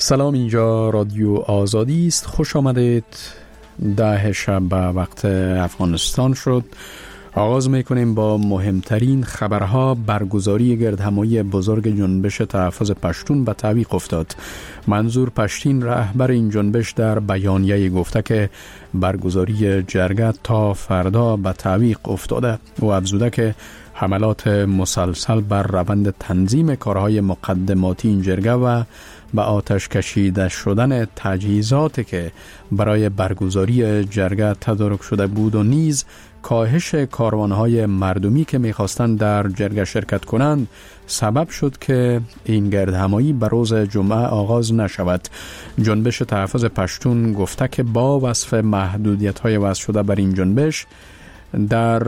سلام، اینجا رادیو آزادی است. خوش آمدید. 10 شب به وقت افغانستان شد. آغاز میکنیم با مهمترین خبرها. برگزاری گردهمایی بزرگ جنبش تحفظ پشتون به تعویق افتاد. منظور پشتین رهبر این جنبش در بیانیه گفته که برگزاری جرگه تا فردا به تعویق افتاده و افزوده که حملات مسلسل بر روند تنظیم کارهای مقدماتی این جرگه و به آتش کشیده شدن تجهیزاتی که برای برگزاری جرگه تدارک شده بود و نیز کاهش کاروانهای مردمی که می‌خواستند در جرگه شرکت کنند سبب شد که این گردهمایی به روز جمعه آغاز نشود. جنبش تحفظ پشتون گفته که با وصف محدودیت‌های وضع شده بر این جنبش در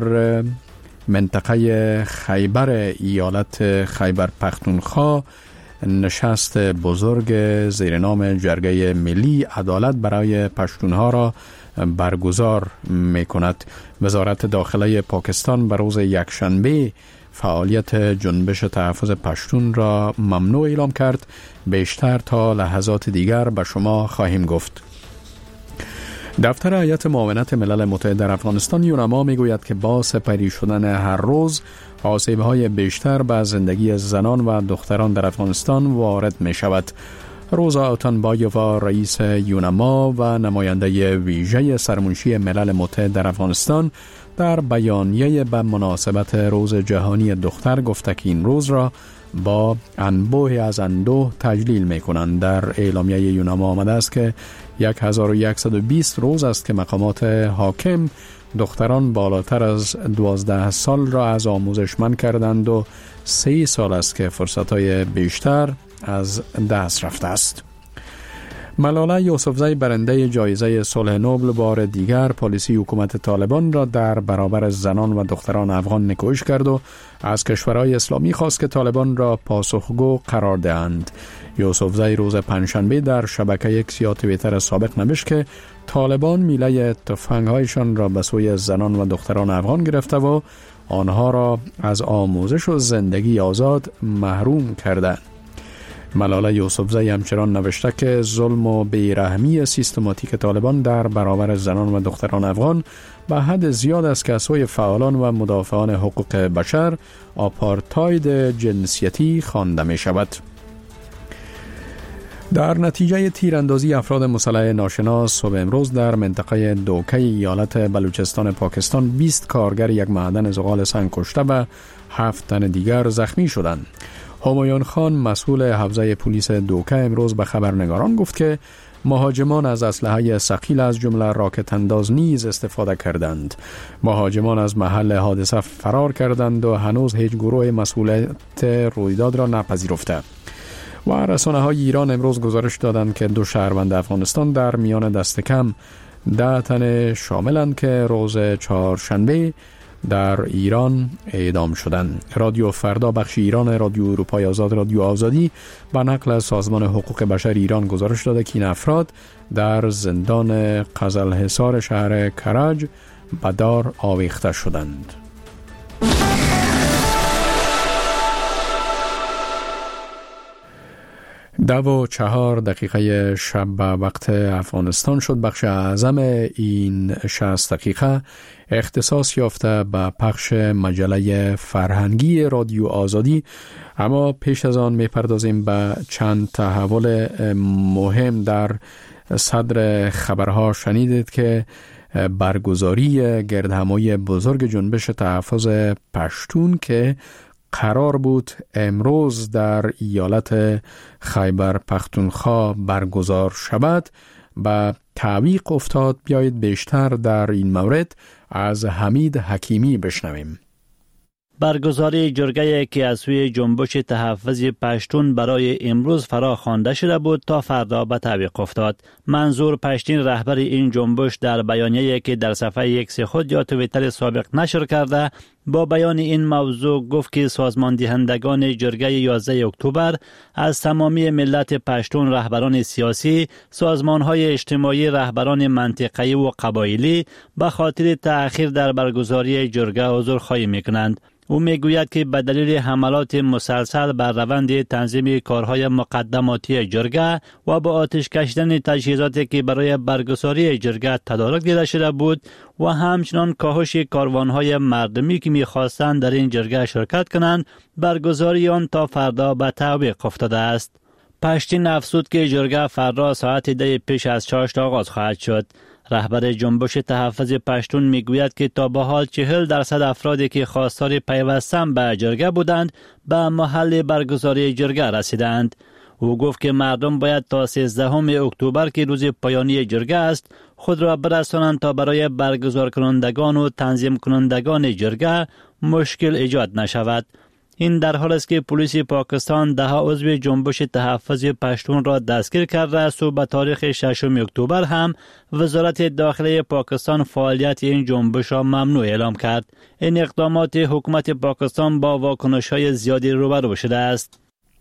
منطقه خیبر ایالت خیبر پختونخوا نشست بزرگ زیر نام جرگه ملی عدالت برای پشتونها را برگزار می کند. وزارت داخله پاکستان بر روز یکشنبه فعالیت جنبش تحفظ پشتون را ممنوع اعلام کرد. بیشتر تا لحظات دیگر به شما خواهیم گفت. دفتر هیئت معاونت ملل متحد در افغانستان یونما میگوید که با سپری شدن هر روز آسیب‌های بیشتر به زندگی زنان و دختران در افغانستان وارد می شود. روزا اوتانبایووا رئیس یونما و نماینده ویژه سرمنشی ملل متحد در افغانستان در بیانیه به مناسبت روز جهانی دختر گفته که این روز را با انبوه از اندوه تجلیل می کنند. در اعلامیه یونما آمده است که 1120 روز است که مقامات حاکم دختران بالاتر از 12 سال را از آموزش منع کردند و 3 سال است که فرصت‌های بیشتر از دست رفته است. ملاله یوسفزی برنده جایزه صلح نوبل بار دیگر پالیسی حکومت طالبان را در برابر زنان و دختران افغان نکوهش کرد و از کشورهای اسلامی خواست که طالبان را پاسخگو قرار دهند. یوسفزی روز پنجشنبه در شبکه اکس یا توییتر سابق نوشت که طالبان میله تفنگ‌هایشان را به سوی زنان و دختران افغان گرفته و آنها را از آموزش و زندگی آزاد محروم کردند. ملاله یوسفزی همچنان نوشته که ظلم و بیرحمی سیستماتیک طالبان در برابر زنان و دختران افغان به حد زیاد است که از سوی فعالان و مدافعان حقوق بشر آپارتاید جنسیتی خوانده می شود. در نتیجه تیراندازی افراد مسلح ناشناس صبح امروز در منطقه دوکه ایالت بلوچستان پاکستان 20 کارگر یک معدن زغال سنگ کشته و 7 تن دیگر زخمی شدند. همایون خان مسئول حوزه پلیس دوکه امروز به خبرنگاران گفت که مهاجمان از اسلحه ثقیل از جمله راکت انداز نیز استفاده کردند. مهاجمان از محل حادثه فرار کردند و هنوز هیچ گروه مسئولیت رویداد را نپذیرفته. و رسانه‌های ایران امروز گزارش دادند که 2 شهروند افغانستان در میان دست کم 10 تن شاملند که روز چهارشنبه در ایران اعدام شدند. رادیو فردا بخش ایران رادیو اروپای آزاد رادیو آزادی به نقل از سازمان حقوق بشر ایران گزارش داده که این افراد در زندان قزلحصار شهر کرج به دار آویخته شدند. 10:04 شب به وقت افغانستان شد. بخش اعظم این 60 دقیقه اختصاص یافته به پخش مجله فرهنگی رادیو آزادی. اما پیش از آن میپردازیم به چند تحول مهم. در صدر خبرها شنیدید که برگزاری گردهمایی بزرگ جنبش تحفظ پشتون که قرار بود امروز در ایالت خیبر پختونخوا برگزار شود به تعویق افتاد. بیایید بیشتر در این مورد از حمید حکیمی بشنویم. برگزاری جرگه که از سوی جنبش تحفظ پشتون برای امروز فرا خوانده شده بود تا فردا به تعویق افتاد. منظور پشتین رهبر این جنبش در بیانیه‌ای که در صفحه اکس خود یا توییتر سابق نشر کرده با بیان این موضوع گفت که سازمان دهندگان جرگه 11 اکتبر از تمامی ملت پشتون، رهبران سیاسی، سازمان‌های اجتماعی، رهبران منطقه‌ای و قبایلی به خاطر تأخیر در برگزاری جرگه عذرخواهی می‌کنند. او میگوید که به دلیل حملات مسلسل بر روند تنظیم کارهای مقدماتی جرگه و با آتش کشیدن تجهیزاتی که برای برگزاری جرگه تدارک دیده شده بود و همچنان کاهش کاروانهای مردمی که میخواستند در این جرگه شرکت کنند، برگزاری آن تا فردا به تعویق افتاده است. پشتین افزود که جرگه فردا ساعت 10 پیش از چاشت آغاز خواهد شد. رهبر جنبش تحفظ پشتون میگوید که تا به حال 40% افرادی که خواستار پیوستن به جرگه بودند به محل برگزاری جرگه رسیدند. او گفت که مردم باید تا 13 اکتبر که روز پایانی جرگه است خود را برسانند تا برای برگزار کنندگان و تنظیم کنندگان جرگه مشکل ایجاد نشود. این در حال است که پلیس پاکستان 10 عضو جنبش تحفظ پشتون را دستگیر کرده است و به تاریخ 6 اکتبر هم وزارت داخله پاکستان فعالیت این جنبش را ممنوع اعلام کرد. این اقدامات حکومت پاکستان با واکنش‌های زیادی روبرو شده است.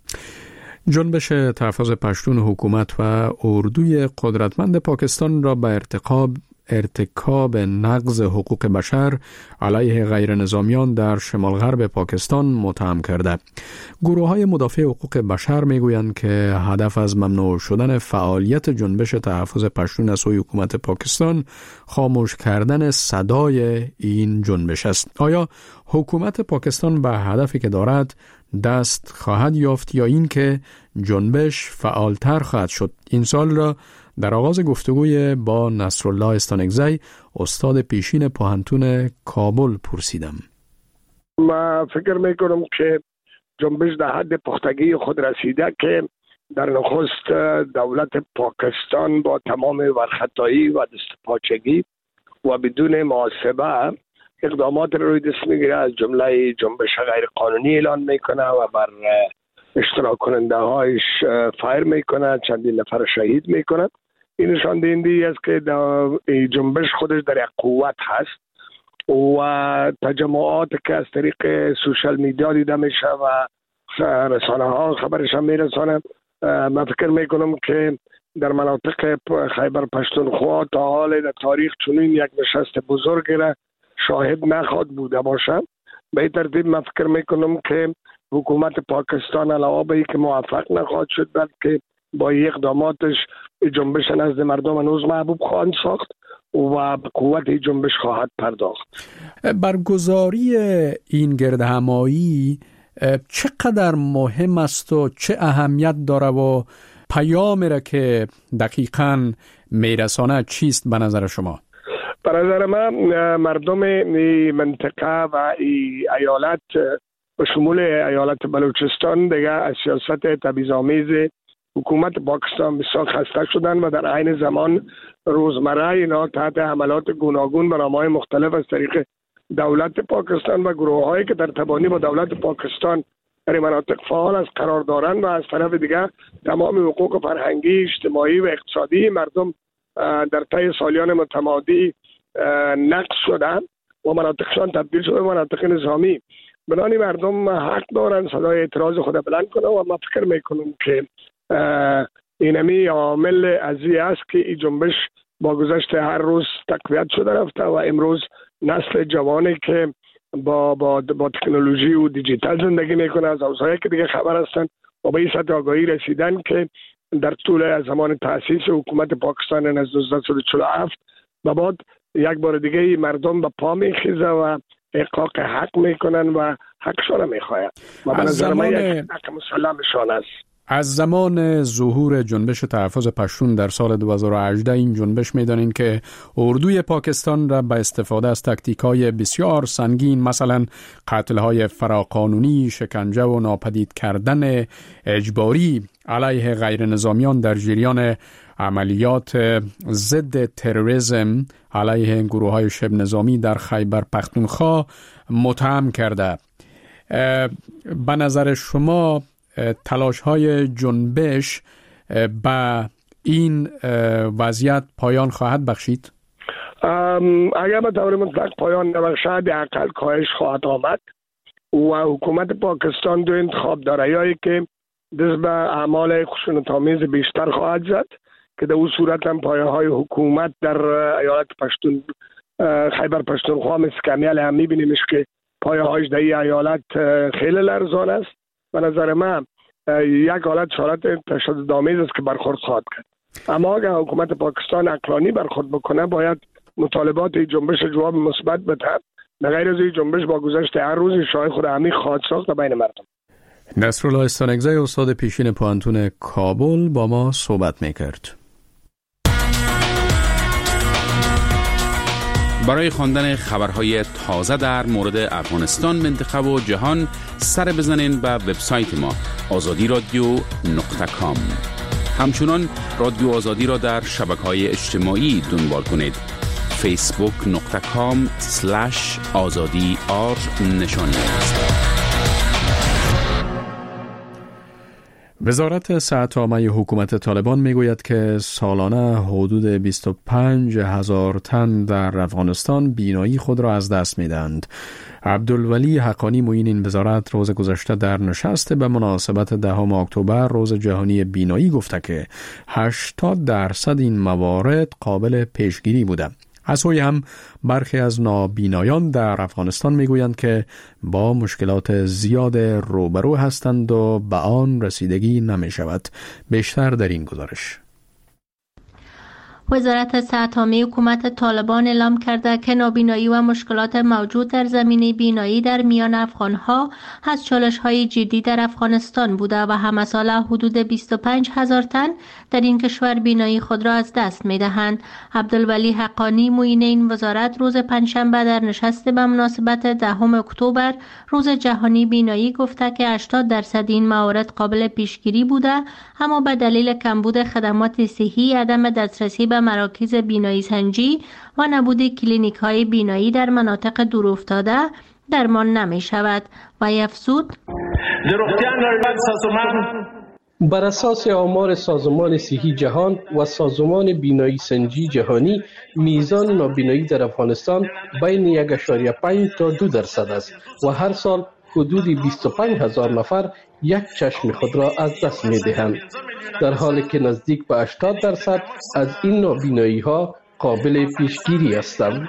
جنبش تحفظ پشتون حکومت و اردوی قدرتمند پاکستان را به ارتکاب نقض حقوق بشر علیه غیر نظامیان در شمال غرب پاکستان متهم کرده. گروه‌های مدافع حقوق بشر میگویند که هدف از ممنوع شدن فعالیت جنبش تحفظ پشتون از سوی حکومت پاکستان خاموش کردن صدای این جنبش است. آیا حکومت پاکستان به هدفی که دارد دست خواهد یافت یا این که جنبش فعالتر خواهد شد؟ این سال را در آغاز گفتگوی با نصرالله استانکزی، استاد پیشین پوهنتون کابل، پرسیدم. من فکر میکنم که جنبش در حد پختگی خود رسیده که در نخست دولت پاکستان با تمام ورختایی و دستپاچگی و بدون محاسبه اقدامات روی دست میگیره، از جمله جنبش غیر قانونی اعلان میکنه و بر اشتراک کننده هایش فایر میکنه، چندین نفر شهید میکنه. این نشان دهنده است که جنبش خودش در یک قوت هست و تجمعات که از طریق سوشال میدیا دیده میشه و رسانه ها خبرش هم میرسانه. من فکر میکنم که در مناطق خیبر پشتونخوا تا حال در تاریخ چنین یک نشست بزرگ را شاهد نخواهد بوده باشه. به این ترتیب من فکر میکنم که حکومت پاکستان علاوه بر اینکه موفق نخواهد شد، بلکه با اقداماتش جنبش نزد مردم هنوز محبوب خواهند ساخت و به قوت جنبش خواهد پرداخت. برگزاری این گردهمایی چقدر مهم است و چه اهمیت داره و پیامی را که دقیقاً میرسانه چیست به نظر شما؟ به نظر من مردم منطقه و ایالت به شمول ایالت بلوچستان دیگه از سیاست تبعیض‌آمیز حکومت پاکستان بسیار خسته شدن و در عین زمان روزمره اینا تحت حملات گوناگون به نام‌های مختلف از طریق دولت پاکستان و گروه‌هایی که در تبانی با دولت پاکستان در مناطق فعال از قرار دارند و از طرف دیگر تمام حقوق فرهنگی، اجتماعی و اقتصادی مردم در طی سالیان متمادی نقض شدن و مناطقشان تبدیل شده به مناطق نظامی. بنابراین مردم حق دارن صدای اعتراض خود بلند کنه و من فکر میکنم که اینمی عامل ازی است که این جنبش با گذشت هر روز تقویت شده رفته و امروز نسل جوانی که با تکنولوژی و دیجیتال زندگی میکنه از حوزه‌ای که دیگه خبر هستن و به این سطح آگاهی رسیدن که در طول زمان تأسیس حکومت پاکستان از 1947 و بعد یک بار دیگه مردم به پا میخیزه و احقاق حق میکنن و حقشان میخواهد و به نظر من یک حق مسلمشان است. از زمان ظهور جنبش تحفظ پشتون در سال 2018 این جنبش میدانین که اردوی پاکستان را به استفاده از تاکتیک‌های بسیار سنگین، مثلا قتل‌های فراقانونی، شکنجه و ناپدید کردن اجباری علیه غیر نظامیان در جریان عملیات ضد تروریسم علیه گروه‌های شبه نظامی در خیبر پختونخوا متهم کرده. به نظر شما تلاش‌های جنبش به این وضعیت پایان خواهد بخشید؟ اگر به طور مطلق پایان نبخشد اقل کاهش خواهد آمد و حکومت پاکستان دو انتخاب داره، یایی که دست به اعمال خشونت‌آمیز بیشتر خواهد زد که در اون صورت هم پایه های حکومت در ایالت خیبر پختونخوا مثل کمیل هم میبینیمش که پایه هایش در این ایالت خیلی لرزان است. به نظر من یک حالت تشددآمیز است که برخورد خواهد کرد. اما اگر حکومت پاکستان عقلانی برخورد بکنه باید مطالبات جنبش جواب مثبت بده. به غیر از این جنبش با گذشت هر روز شاه خود عمیق خواهد ساخت بین مردم. نصرالله استانکزی استاد پیشین پوهنتون کابل با ما صحبت میکرد. برای خواندن خبرهای تازه در مورد افغانستان، منطقه و جهان سر بزنین به وبسایت ما azadiradio.com. همچنان رادیو آزادی را در شبکه‌های اجتماعی دنبال کنید. facebook.com/azadi_r وزارت صحت عامه حکومت طالبان میگوید که سالانه حدود 25,000 تن در افغانستان بینایی خود را از دست میدهند. عبدالولی حقانی معین این وزارت روز گذشته در نشست به مناسبت 10 اکتبر روز جهانی بینایی گفته که 80% این موارد قابل پیشگیری بوده. از سوی هم برخی از نابینایان در افغانستان میگویند که با مشکلات زیاد روبرو هستند و به آن رسیدگی نمی شود. بیشتر در این گزارش. وزارت صحت عامه حکومت طالبان اعلام کرده که نابینایی و مشکلات موجود در زمینه بینایی در میان افغانها از چالش‌های جدی در افغانستان بوده و همه ساله حدود 25,000 تن در این کشور بینایی خود را از دست می‌دهند. عبدالولی حقانی معین این وزارت روز پنجشنبه در نشست به مناسبت 10 اکتبر روز جهانی بینایی گفته که 80% این موارد قابل پیشگیری بوده، اما به دلیل کمبود خدمات صحی، عدم دسترسی به مراکز بینایی سنجی و نبود کلینیک های بینایی در مناطق دورافتاده درمان نمی شود. و افزود بر اساس آمار سازمان صحی جهان و سازمان بینایی سنجی جهانی، میزان نابینایی در افغانستان بین 1.5 تا 2% است و هر سال حدود 25,000 نفر یک چشم خود را از دست می دهند، در حالی که نزدیک به 80% از این نابینایی ها قابل پیشگیری هستند.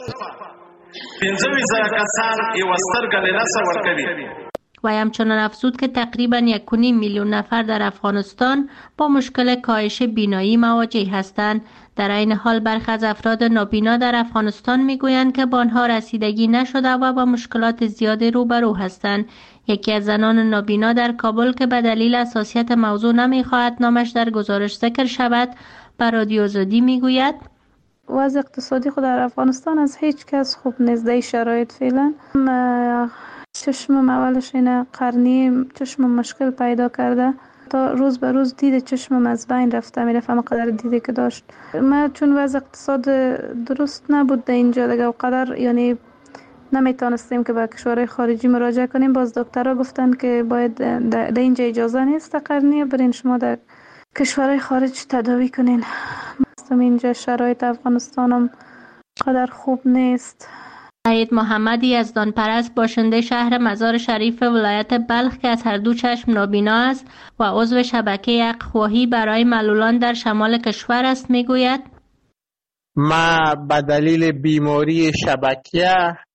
و همچنان افزود که تقریباً 1.5 میلیون نفر در افغانستان با مشکل کاهش بینایی مواجه هستند. در این حال برخی از افراد نابینا در افغانستان میگویند که به آنها رسیدگی نشده و با مشکلات زیادی روبرو هستند. یکی از زنان نابینا در کابل که به دلیل حساسیت موضوع نمیخواهد نامش در گزارش ذکر شود، به رادیو آزادی میگوید وضع اقتصادی خود در افغانستان از هیچ کس خوب نیست. در شرایط فعلا چشمم اولش اینه قرنی چشمم مشکل پیدا کرده، تا روز به روز دید چشمم از بین رفته میرفت، اما قدر دیده که داشت. من چون وضع اقتصاد درست نبود در اینجا دیگه و قدر یعنی نمیتونستیم که به کشورهای خارجی مراجعه کنیم. باز دکترها گفتن که باید در اینجا اجازه نیست قرنی، برین شما در کشورهای خارج تداوی کنین. اینجا شرایط افغانستانم قدر خوب نیست. سعید محمدی یزدان پرست باشنده شهر مزار شریف ولایت بلخ که از هر دو چشم نابینا است و عضو شبکه حق‌خواهی برای معلولان در شمال کشور است میگوید ما به دلیل بیماری شبکیه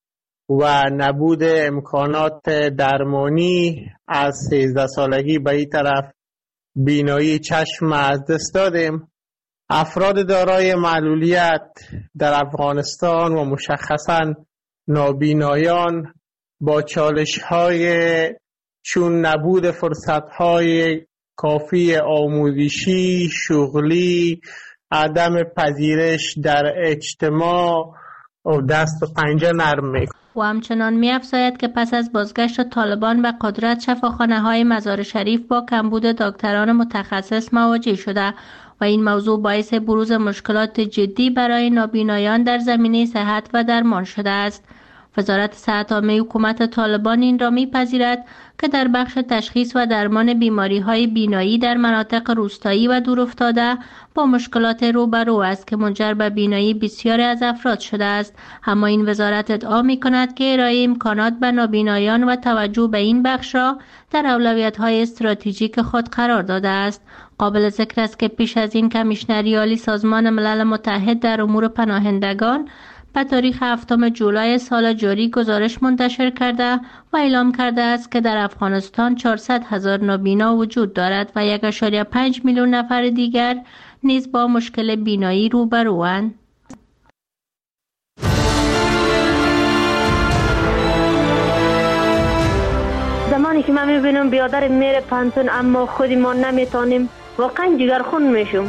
و نبود امکانات درمانی از 13 سالگی به این طرف بینایی چشم از دست دادیم. افراد دارای معلولیت در افغانستان و مشخصاً نابینایان با چالش‌های چون نبود فرصت‌های کافی آموزشی، شغلی، عدم پذیرش در اجتماع و دست و پنجه نرم می‌کنند. و همچنان می‌افزاید که پس از بازگشت طالبان به قدرت شفاخانه‌های مزار شریف با کمبود دکتران متخصص مواجه شده و این موضوع باعث بروز مشکلات جدی برای نابینایان در زمینه صحت و درمان شده است. وزارت صحت عامه حکومت طالبان این را می‌پذیرد که در بخش تشخیص و درمان بیماری‌های بینایی در مناطق روستایی و دورافتاده با مشکلات روبرو است که منجر به بینایی بسیاری از افراد شده است. اما این وزارت ادعا می‌کند که ارائه امکانات به نابینایان و توجه به این بخش را در اولویت‌های استراتژیک خود قرار داده است. قابل ذکر است که پیش از این کمیشنری عالی سازمان ملل متحد در امور پناهندگان به تاریخ 7 جولای سال جاری گزارش منتشر کرده و اعلام کرده است که در افغانستان 400,000 نابینا وجود دارد و 1.5 میلیون نفر دیگر نیز با مشکل بینایی روبروند. زمانی که من میبینم بیادر میره پانتون اما خودی ما نمیتونیم، واقعا جگرخون میشم.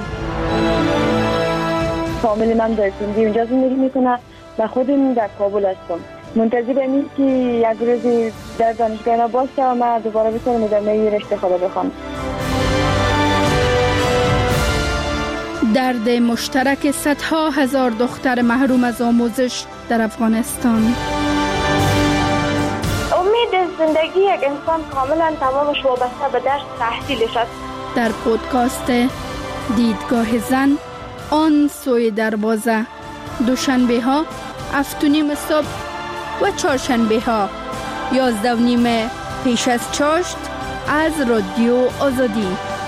فامیل من در سندی اونجا زندگی میکنه و خودم در کابل هستم. منتظرم این که یک روزی در دانشگاه اینا باشه و من دوباره بتونم ادامه رشته خود بخوام. درد مشترک صدها هزار دختر محروم از آموزش در افغانستان. امید زندگی یک انسان کاملا تمامش وابسته به درس تحصیلش است. در پودکاست دیدگاه زن آن سوی دروازه، دوشنبه ها 7:30 صبح و چهارشنبه ها 11:30 پیش از چاشت از رادیو آزادی.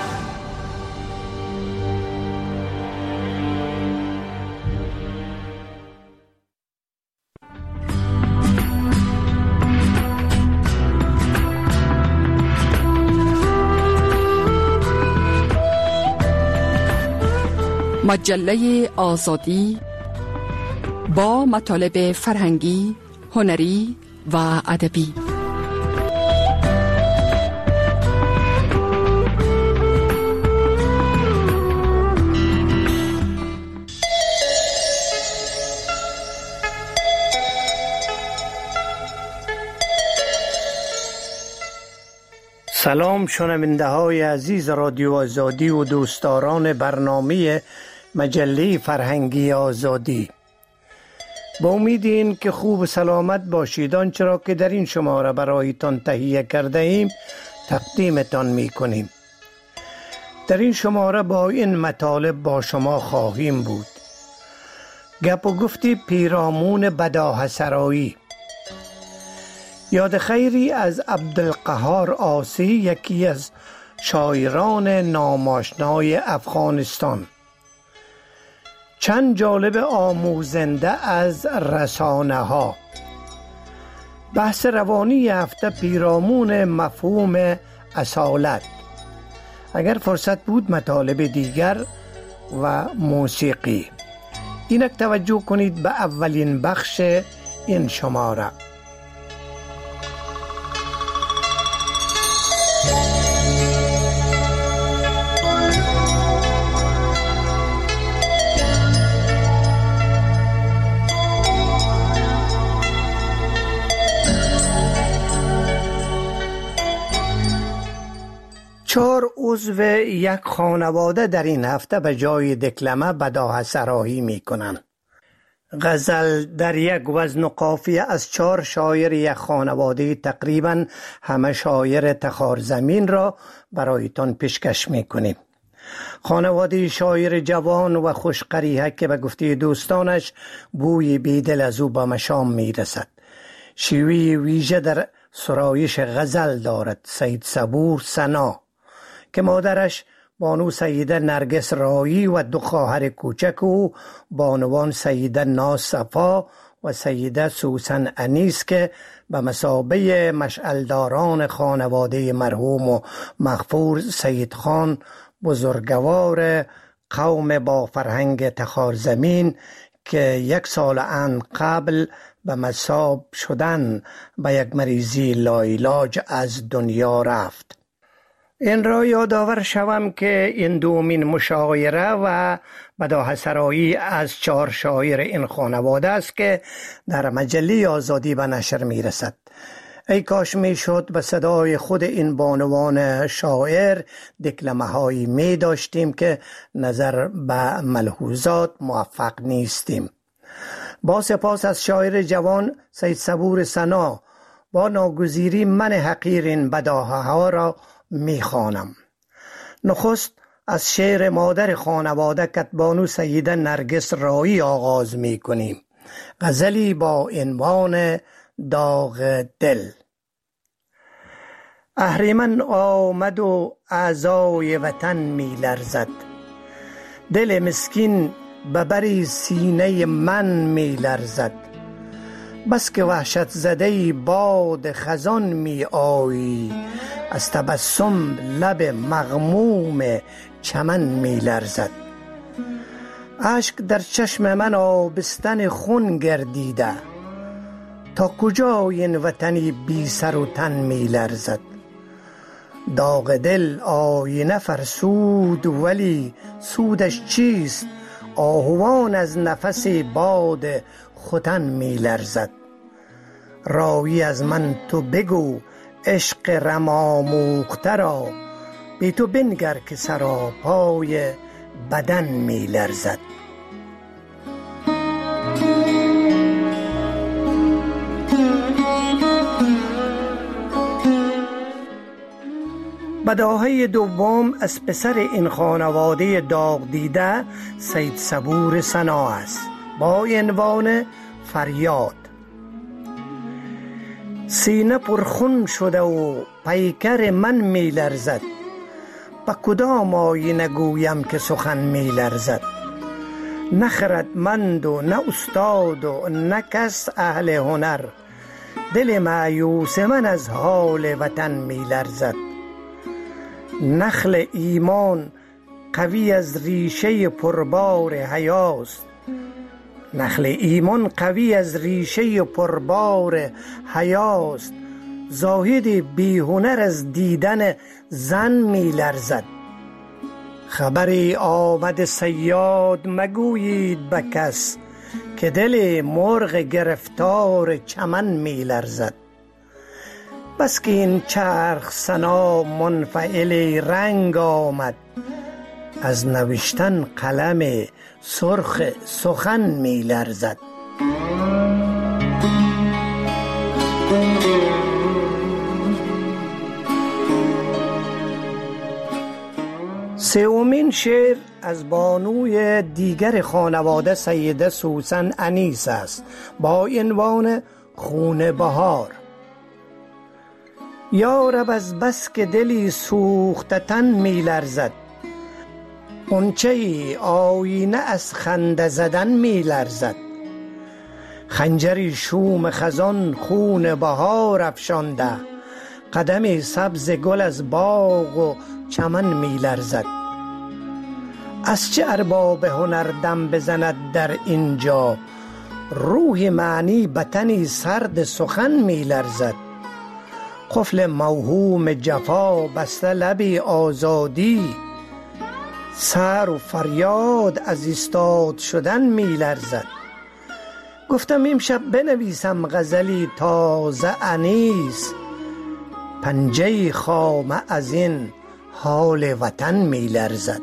مجله آزادی با مطالب فرهنگی، هنری و ادبی. سلام شنونده های عزیز رادیو آزادی و دوستداران برنامه مجله فرهنگی آزادی. با امید این که خوب و سلامت باشید، آنچه را که در این شماره برایتان تهیه کرده ایم تقدیمتان می کنیم. در این شماره با این مطالب با شما خواهیم بود: گپ و گفتی پیرامون بداهه‌سرایی، یاد خیری از عبدالقهار عاصی، یکی از شاعران ناماشنای افغانستان، چند جالب آموزنده از رسانه ها، بحث روانی هفته پیرامون مفهوم اصالت، اگر فرصت بود مطالب دیگر و موسیقی. اینک توجه کنید به اولین بخش این شماره. چهار عضو یک خانواده در این هفته به جای دکلمه بداهه‌سرایی می کنند. غزل در یک وزن و قافیه از 4 شاعر یک خانواده تقریبا همه شاعر تخارزمین را برایتان پیشکش می کنیم. خانواده شاعر جوان و خوشقریحه که به گفته دوستانش بوی بیدل از او به مشام می رسد. شیوه ویژه در سرایش غزل دارد. سید صبور سنا که مادرش بانو سیده نرگس رایی و 2 خواهر کوچک او بانوان سیده ناز صفا و سیده سوسن انیس که به مثابه مشعلداران خانواده مرحوم و مغفور سید خان، بزرگوار قوم با فرهنگ تخارزمین که 1 سال قبل به مصاب شدن به یک مریضی لاعلاج از دنیا رفت. این را یادآور شوم که این دومین مشاعره و بداهه‌سرایی از 4 شاعر این خانواده است که در مجله آزادی به نشر می رسد. ای کاش می شد به صدای خود این بانوان شاعر دکلمه هایی می داشتیم که نظر به ملحوظات موفق نیستیم. با سپاس از شاعر جوان سید صبور سنا با ناگزیری من حقیر این بداهه ها را می خوانم. نخست از شعر مادر خانواده کتبانو سیده نرگس رایی آغاز می کنیم. غزلی با عنوان داغ دل. اهریمن آمد و اعضای وطن می لرزد، دل مسکین ببری سینه من می لرزد. بس که وحشت زده باد خزان می آیی، از تبسم لب مغموم چمن می لرزد. اشک در چشم من آبستن خون گردیده، تا کجا این وطنی بی سر و تن می لرزد. داغ دل آینه فرسود ولی سودش چیست؟ آهوان از نفس باد ختن می لرزد. راوی از من تو بگو عشق رماموخته را، بی تو بنگر که سراپای بدن می لرزد. بداهه دوم از پسر این خانواده داغ دیده سید صبور سنا است با عنوان فریاد. سینه پرخون شده و پیکر من می لرزد، با کدام آینه گویم که سخن می لرزد. نه خردمند و نه استاد و نه کس اهل هنر، دل مایوس من از حال وطن می لرزد. نخل ایمان قوی از ریشه پربار حیاست، نخل ایمان قوی از ریشه پربار حیاست. زاهد بی هنر از دیدن زن می لرزد. خبری آمد صیاد مگویید به کس، که دل مرغ گرفتار چمن می لرزد. بس که این چرخ سنا منفعل رنگ آمد، از نوشتن قلم سرخ سخن می لرزد. سومین شعر از بانوی دیگر خانواده سیده سوسن انیس است با عنوان خون بهار. یا رب از بس که دلی سوخته تن می لرزد، غنچه آینه از خنده زدن می لرزد. خنجری شوم خزان خون بهار افشانده، قدم سبز گل از باغ و چمن می لرزد. از چه ارباب هنر دم بزند در اینجا، روح معنی بطنی سرد سخن می لرزد. قفل موهوم جفا بسته لبی آزادی، سر و فریاد از ایستاد شدن می لرزد. گفتم امشب بنویسم غزلی تازه انیس، پنجه خامه از این حال وطن می لرزد.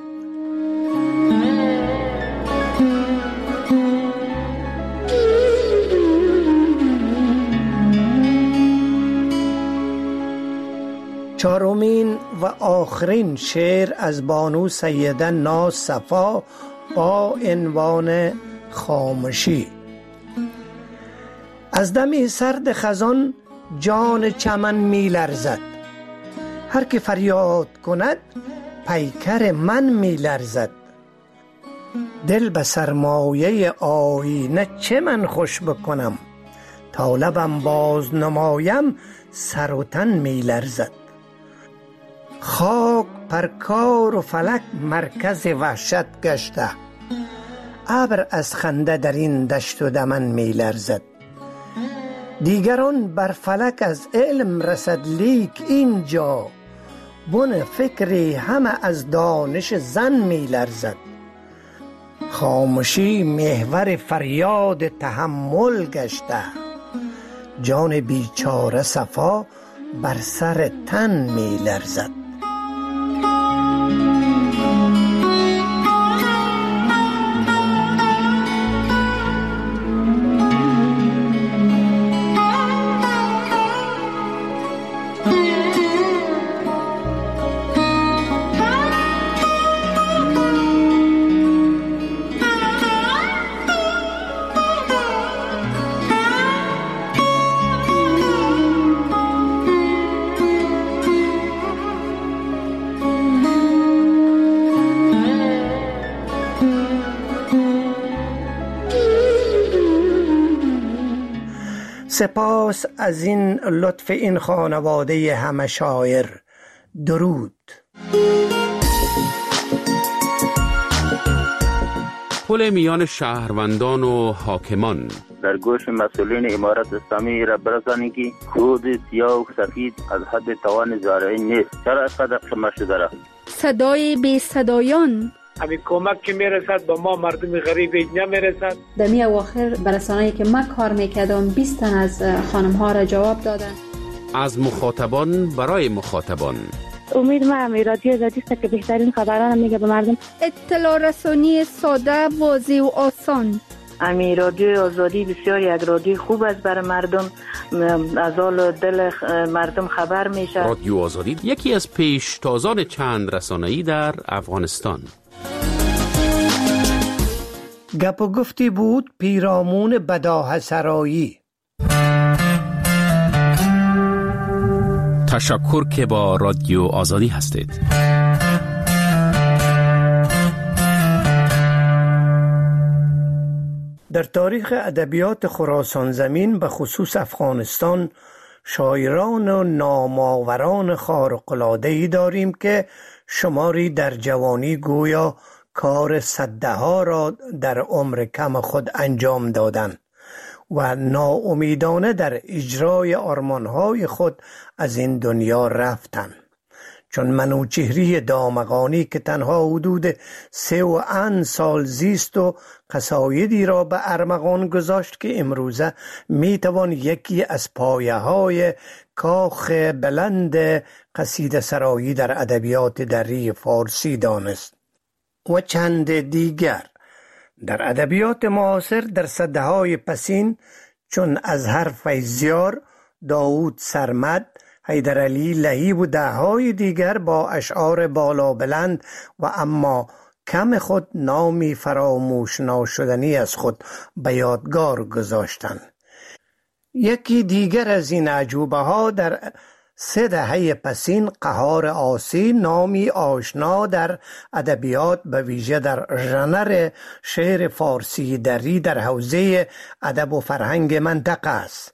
چهارمین و آخرین شعر از بانو سیده ناز صفا با عنوان خاموشی. از دم سرد خزان جان چمن می لرزد، هر که فریاد کند پیکر من می لرزد. دل به سرمایه آینه چه من خوش بکنم، تا لبم باز نمایم سر و تن می لرزد. خاک پرکار و فلک مرکز وحشت گشته، ابر از خنده در این دشت و دمن می لرزد. دیگران بر فلک از علم رسد، لیک اینجا بن فکری همه از دانش زن می لرزد. خاموشی محور فریاد تحمل گشته، جان بیچاره صفا بر سر تن می لرزد. سپاس از این لطف این خانواده همه شاعر. درود. پل میان شهروندان و حاکمان. در گوش مسئولین امارت اسلامی را برسانید که خود سیاه و سفید از حد توان زارعی نیست. چرا اینقدر قمه شده را؟ صدای بی صدایان. همین کمک که میرسد به ما مردم غریب نمیرسد. در می اواخر برسانه‌ای که من کار میکردم 20 تن از خانم ها را جواب دادن. از مخاطبان برای مخاطبان. امید من رادیو آزادی است که بهترین خبران میگه به مردم. اطلاع رسانی ساده، واضح و آسان. امی رادیو آزادی بسیار یک رادیو خوب است برای مردم، از حال دل مردم خبر میشه. رادیو آزادی یکی از پیشتازان چند رسانه‌ای در افغانستان. گپ و گفتی بود پیرامون بداهه سرایی. تشکر که با رادیو آزادی هستید. در تاریخ ادبیات خراسان زمین به خصوص افغانستان شاعران و نامآوران خارق‌العاده‌ای داریم که شماری در جوانی گویا کار صدها را در عمر کم خود انجام دادند و ناامیدانه در اجرای آرمانهای خود از این دنیا رفتند. چون منوچهری دامغانی که تنها حدود 3 سال زیست و قصایدی را به ارمغان گذاشت که امروزه میتوان یکی از پایه‌های کاخ بلند قصیده سرایی در ادبیات دری فارسی دانست و چند دیگر. در ادبیات معاصر در سده‌های پسین چون اظهر فیضیار، داوود سرمد، حیدرعلی لهیب و ده‌های دیگر با اشعار بالا بلند و اما کم خود نامی فراموش ناشدنی از خود به یادگار گذاشتند. یکی دیگر از این عجوبه ها در 3 دهه پسین قهار آسی، نامی آشنا در ادبیات به ویژه در ژانر شعر فارسی دری در حوزه ادب و فرهنگ منطقه است.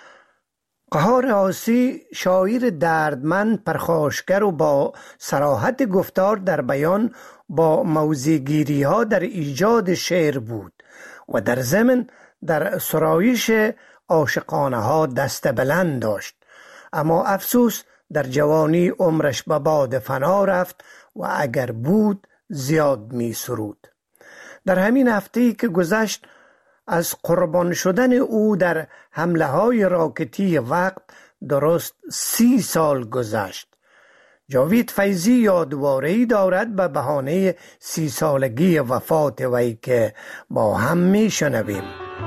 قهار آسی شاعر دردمند، پرخاشگر و با صراحت گفتار در بیان با موضع‌گیری ها در ایجاد شعر بود و در ضمن در سرایش عاشقانه ها دست بلند داشت. اما افسوس در جوانی عمرش به باد فنا رفت و اگر بود زیاد می سرود. در همین هفته‌ای که گذشت از قربان شدن او در حمله های راکتی وقت درست 30 سال گذشت. جاوید فیضی یادواره‌ای دارد به بهانه 30 سالگی وفات وی که با هم می شنویم.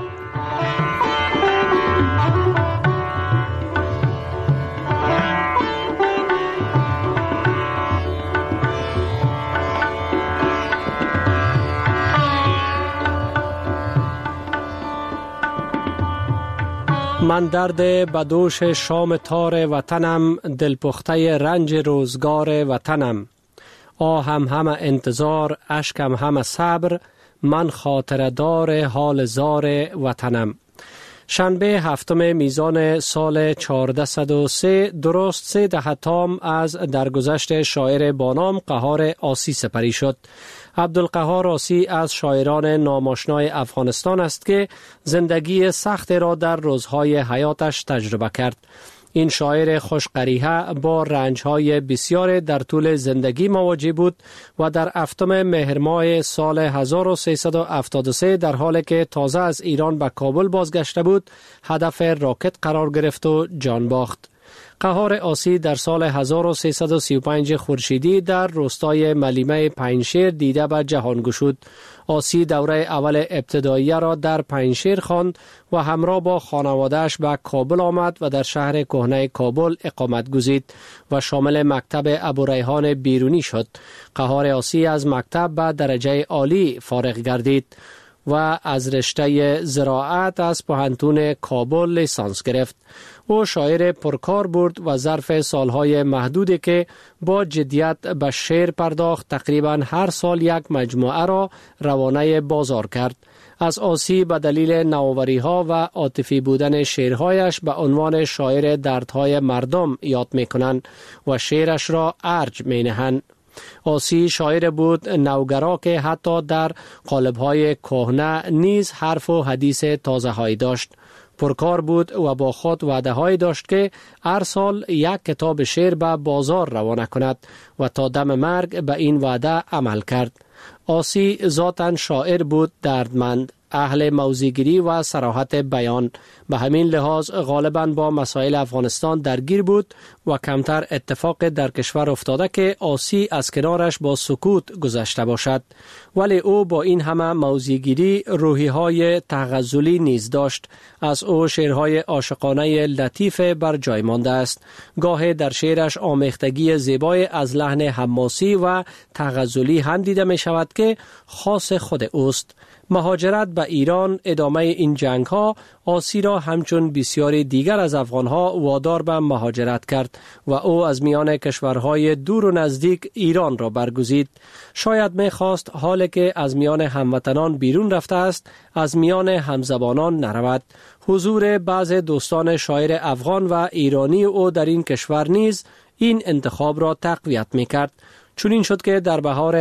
من درد بدوش شام تار وطنم، دلپخته رنج روزگار وطنم. آهم همه انتظار، اشکم همه صبر، من خاطردار حال زار وطنم. شنبه 7 میزان سال 1403 درست 3 دهه تام از درگذشت شاعر بانام قهار آسی سپری شد. عبدالقهار آسی از شاعران ناماشنای افغانستان است که زندگی سخت را در روزهای حیاتش تجربه کرد. این شاعر خوشقریحه با رنجهای بسیار در طول زندگی مواجه بود و در 7 مهر ماه سال 1373 در حالی که تازه از ایران به کابل بازگشته بود هدف راکت قرار گرفت و جان باخت. قهار آسی در سال 1335 خورشیدی در روستای ملیمه پنجشیر دیده به جهان گشود. آسی دوره اول ابتداییه را در پنجشیر خواند و همراه با خانواده‌اش به کابل آمد و در شهر کهنه کابل اقامت گزید و شامل مکتب ابوریحان بیرونی شد. قهار آسی از مکتب به درجه عالی فارغ گردید و از رشته زراعت از پوهنتون کابل لیسانس گرفت. او شاعر پرکار بود و ظرف سالهای محدودی که با جدیت به شعر پرداخت تقریبا هر سال یک مجموعه را روانه بازار کرد. از آسی به دلیل نوآوری‌ها و عاطفی بودن شعرهایش به عنوان شاعر دردهای مردم یاد می‌کنند و شعرش را ارج می‌نهند. آسی شاعر بود نوگرا که حتی در قالب‌های کهنه نیز حرف و حدیث تازه‌هایی داشت. پرکار بود و با خود وعده‌هایی داشت که هر سال یک کتاب شعر به بازار روانه کند و تا دم مرگ به این وعده عمل کرد. آسی ذاتاً شاعر بود دردمند، اهل موضوع‌گیری و صراحت بیان. به همین لحاظ غالباً با مسائل افغانستان درگیر بود و کمتر اتفاق در کشور افتاده که آسی از کنارش با سکوت گذشته باشد. ولی او با این همه موضوع‌گیری روحی‌های تغزلی نیز داشت. از او شعرهای عاشقانه لطیف بر جای مانده است. گاهی در شعرش آمیختگی زیبای از لحن حماسی و تغزلی هم دیده می شود که خاص خود اوست. مهاجرت به ایران، ادامه این جنگ ها آسی را همچون بسیاری دیگر از افغان ها وادار به مهاجرت کرد و او از میان کشورهای دور و نزدیک ایران را برگزید. شاید می خواست حالی که از میان هموطنان بیرون رفته است از میان همزبانان نرود. حضور بعض دوستان شاعر افغان و ایرانی او در این کشور نیز این انتخاب را تقویت می کرد. چون این شد که در بهار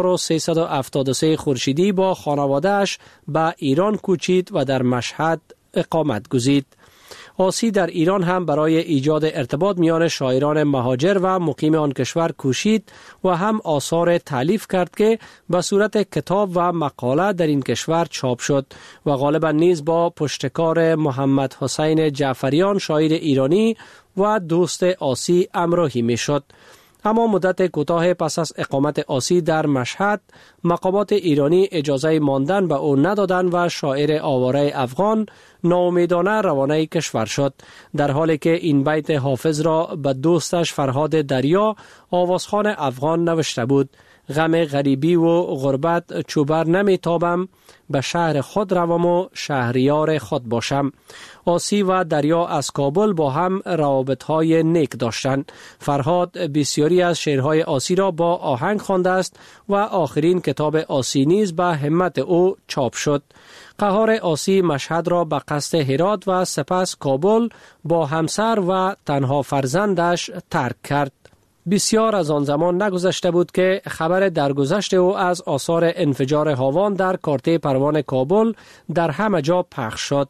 1373 خورشیدی با خانواده‌اش به ایران کوچید و در مشهد اقامت گزید. آسی در ایران هم برای ایجاد ارتباط میان شاعران مهاجر و مقیم آن کشور کوشید و هم آثار تالیف کرد که به صورت کتاب و مقاله در این کشور چاپ شد و غالبا نیز با پشتکار محمد حسین جعفریان شاعر ایرانی و دوست آسی همراهی میشد. اما مدت کوتاه پس از اقامت آسی در مشهد، مقامات ایرانی اجازه ماندن به او ندادند و شاعر آواره افغان ناامیدانه روانه کشور شد، در حالی که این بیت حافظ را به دوستش فرهاد دریا آوازخوان افغان نوشته بود: غم غریبی و غربت چوبر نمی تابم، به شهر خود روم و شهریار خود باشم. آسی و دریا از کابل با هم روابط‌های نیک داشتند. فرهاد بسیاری از شعرهای آسی را با آهنگ خوانده است و آخرین کتاب آسی نیز به همت او چاپ شد. قهار آسی مشهد را به قصد هرات و سپس کابل با همسر و تنها فرزندش ترک کرد. بسیار از آن زمان نگذشته بود که خبر درگذشت او از آثار انفجار هاوان در کارته پروان کابل در همه جا پخش شد.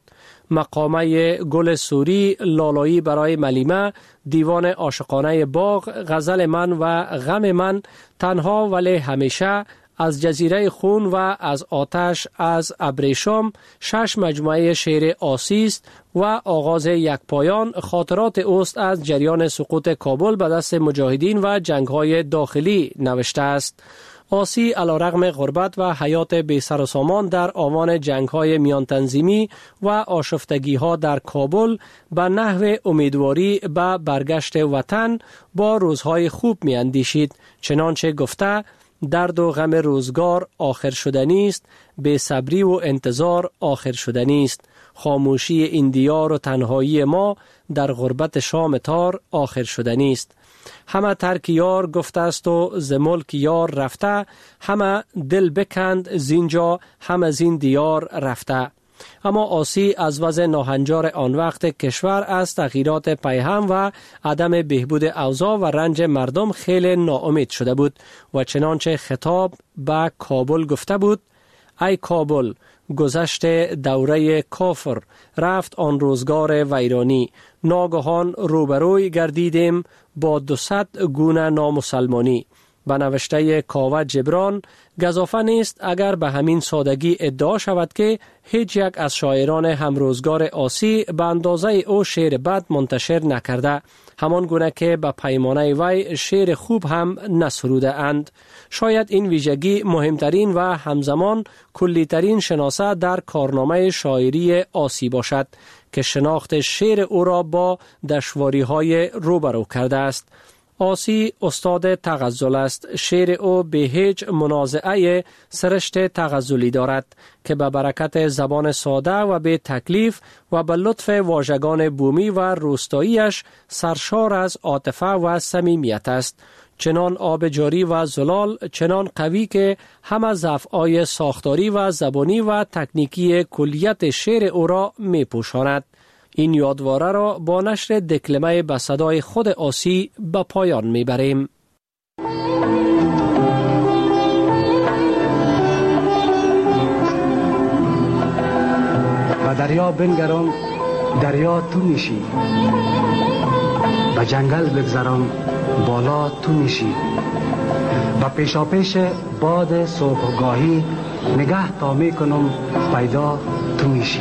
مقامه گل سوری، لالایی برای ملیمه، دیوان عاشقانه باغ، غزل من و غم من، تنها ولی همیشه، از جزیره خون و از آتش از ابریشم، 6 مجموعه شعر آسی است و آغاز یک پایان خاطرات اوست از جریان سقوط کابل به دست مجاهدین و جنگ‌های داخلی نوشته است. آسی علیرغم غربت و حیات بی سر و سامان در آوان جنگ‌های میان تنظیمی و آشفتگی‌ها در کابل به نحو امیدواری به برگشت وطن با روزهای خوب می‌اندیشید. چنانچه گفته: درد و غم روزگار آخر شدنی است، بی صبری و انتظار آخر شدنی است. خاموشی این دیار و تنهایی ما در غربت شام تار آخر شدنی است. همه ترک یار گفته است و ز ملک یار رفته، همه دل بکند زینجا همه زین دیار رفته. اما آسی از وضع ناهنجار آن وقت کشور، از تغییرات پیهم و عدم بهبود اوضاع و رنج مردم خیلی ناامید شده بود و چنانچه خطاب به کابل گفته بود: ای کابل، گذشت دوره کافر، رفت آن روزگار ویرانی، ناگهان روبروی گردیدیم با 200 گونه نامسلمانی. به نوشته کاوه جبران گزافه نیست اگر به همین سادگی ادعا شود که هیچ یک از شاعران همروزگار آسی به اندازه او شعر بد منتشر نکرده، همان گونه که به پیمانه وی شعر خوب هم نسروده اند. شاید این ویژگی مهمترین و همزمان کلیترین شناسه در کارنامه شاعری آسی باشد که شناخت شعر او را با دشواری های روبرو کرده است. آسی استاد تغزل است. شعر او به هیچ منازعه سرشت تغزلی دارد که به برکت زبان ساده و به تکلیف و به لطف واژگان بومی و روستاییش سرشار از عاطفه و صمیمیت است. چنان آب جاری و زلال چنان قوی که همه ضعف‌های ساختاری و زبانی و تکنیکی کلیت شعر او را می پوشاند. این یادواره را با نشر دکلمه به صدای خود آسی به پایان می بریم. به دریا بنگرم دریا تو میشی، به جنگل بگذرم بالا تو میشی، و پیشا پیش باد صبحگاهی نگه تا میکنم پیدا تو میشی.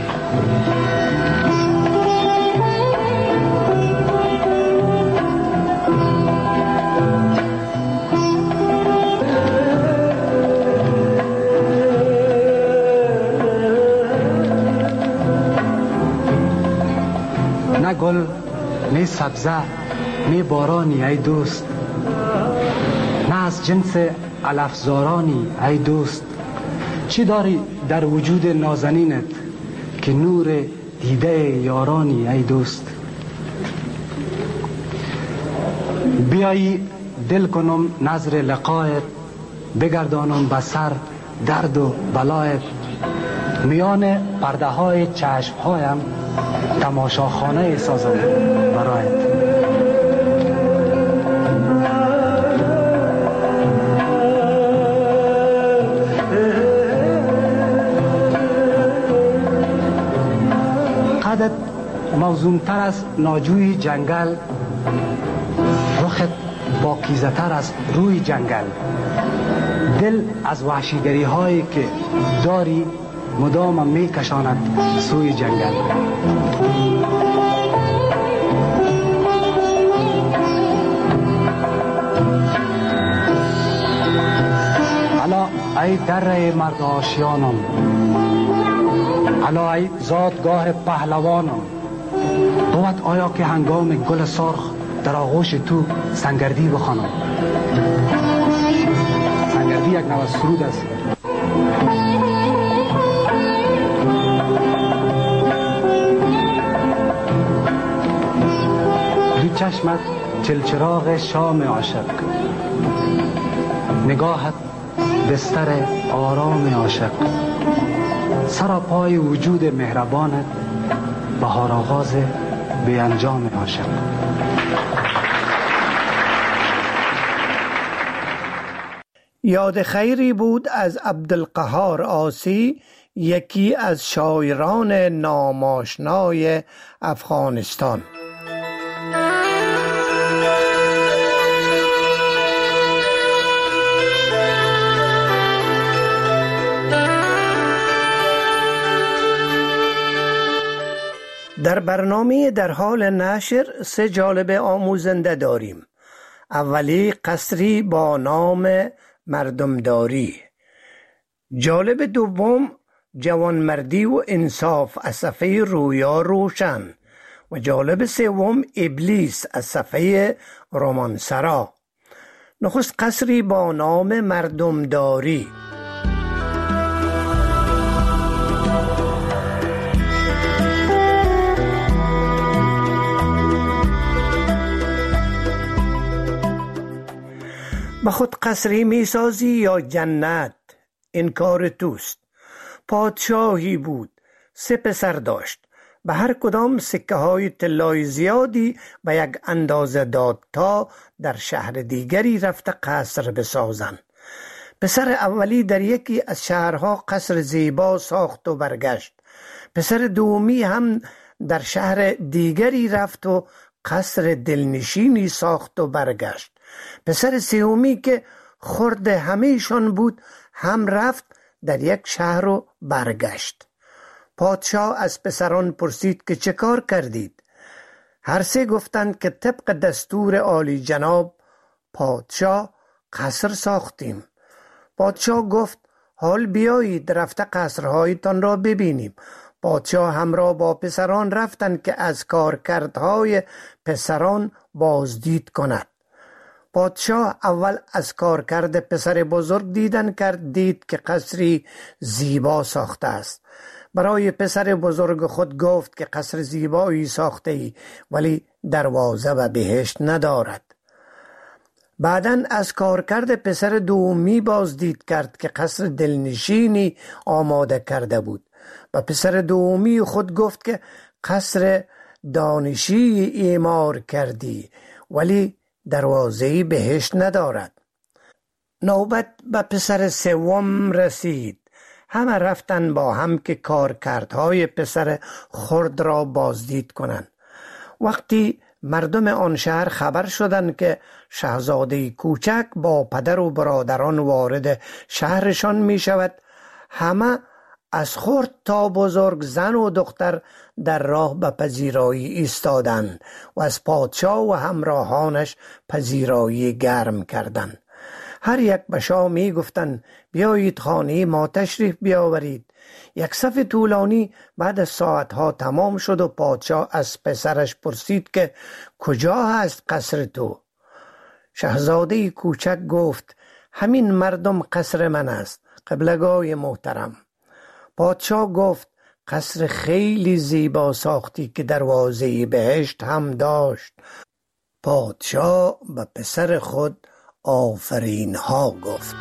نه گل نه سبزه نه بارانی ای دوست، نه از جنس علفزارانی ای دوست. چی داری در وجود نازنینت که نور دیده یارانی ای دوست؟ بیایی دل کنم نظر لقایت، بگردانم بسر درد و بلایت. میان پرده های چشم هایم تماشاخانه سازم برایت. قدت موزونتر از ناجوی جنگل، رخت پاکیزه‌تر از روی جنگل. دل از وحشیگری هایی که داری مدام می کشاند سوی جنگل. الا ای دره مرد آشیانم، الا ای زادگاه پهلوانم. بود آیا که هنگام گل سرخ در آغوش تو سنگردی بخوانم؟ سنگردی یک نوع سرود است. دو چشمت چلچراغ شام عاشق، نگاهت بستر آرام عاشق. سر پای وجود مهربانت بهار آغاز به انجام عاشق. یاد خیری بود از عبدالقهار آسی، یکی از شاعران ناماشنای افغانستان. در برنامه در حال نشر 3 جالب آموزنده داریم. اولی قصری با نام مردمداری. جالب دوم جوانمردی و انصاف از صفحه رویا روشن. و جالب سوم ابلیس از صفحه رومانسرا. نخست قصری با نام مردمداری. به خود قصری می سازی یا جنت؟ این کار توست. پادشاهی بود، 3 پسر داشت. به هر کدام سکه های طلای زیادی به یک اندازه داد تا در شهر دیگری رفته قصر بسازند. پسر اولی در یکی از شهرها قصر زیبا ساخت و برگشت. پسر دومی هم در شهر دیگری رفت و قصر دلنشینی ساخت و برگشت. پسر سومی که خرد همیشان بود هم رفت در یک شهر و برگشت. پادشاه از پسران پرسید که چه کار کردید؟ هر 3 گفتند که طبق دستور عالی جناب پادشاه قصر ساختیم. پادشاه گفت حال بیایید رفته قصرهایتان را ببینیم. پادشاه همراه با پسران رفتند که از کارکردهای پسران بازدید کند. پادشاه اول از کارکرد پسر بزرگ دید که قصری زیبا ساخته است. برای پسر بزرگ خود گفت که قصر زیبایی ساخته ای ولی دروازه و بهشت ندارد. بعداً از کارکرد پسر دومی بازدید کرد که قصر دلنشینی آماده کرده بود و پسر دومی خود گفت که قصر دانشی اعمار کردی ولی دروازه بهشت ندارد. نوبت به پسر سوم رسید. همه رفتن با هم که کارکردهای پسر خرد را بازدید کنند. وقتی مردم آن شهر خبر شدند که شاهزاده کوچک با پدر و برادران وارد شهرشان می شود، همه از خرد تا بزرگ، زن و دختر در راه به پذیرایی ایستادند و از پادشاه و همراهانش پذیرایی گرم کردند. هر یک به شاه می گفتند بیایید خانه ما تشریف بیاورید. یک صف طولانی بعد از ساعتها تمام شد و پادشاه از پسرش پرسید که کجا هست قصر تو؟ شاهزاده کوچک گفت همین مردم قصر من است قبلگاه محترم. پادشاه گفت قصر خیلی زیبا ساختی که دروازه بهشت هم داشت. پادشاه به پسر خود آفرین ها گفت.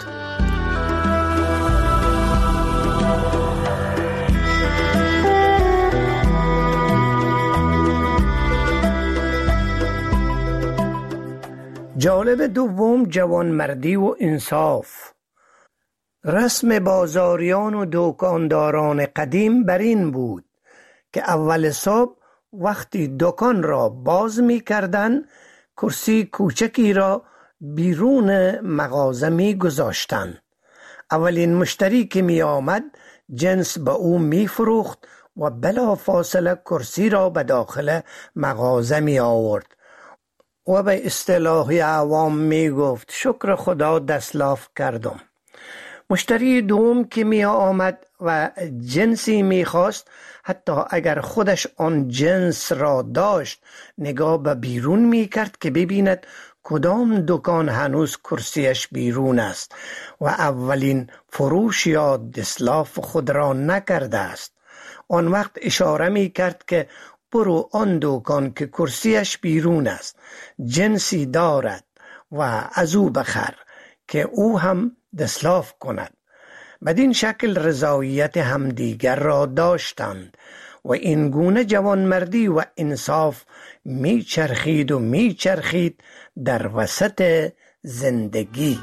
جالب دوم جوانمردی و انصاف. رسم بازاریان و دکانداران قدیم بر این بود که اول صبح وقتی دکان را باز می کردن کرسی کوچکی را بیرون مغازه می گذاشتن. اولین مشتری که می آمد جنس به او می فروخت و بلا فاصله کرسی را به داخل مغازه می آورد و به اصطلاح عوام می گفت شکر خدا دستلاف کردم. مشتری دوم که می آمد و جنسی می خواست، حتی اگر خودش آن جنس را داشت نگاه به بیرون می کرد که ببیند کدام دکان هنوز کرسیش بیرون است و اولین فروش یا دستلاف خود را نکرده است. آن وقت اشاره می کرد که برو آن دکان که کرسیش بیرون است، جنسی دارد و از او بخر که او هم دستلاف کند. بدین شکل رضایت همدیگر را داشتند و این گونه جوانمردی و انصاف میچرخید و میچرخید در وسط زندگی.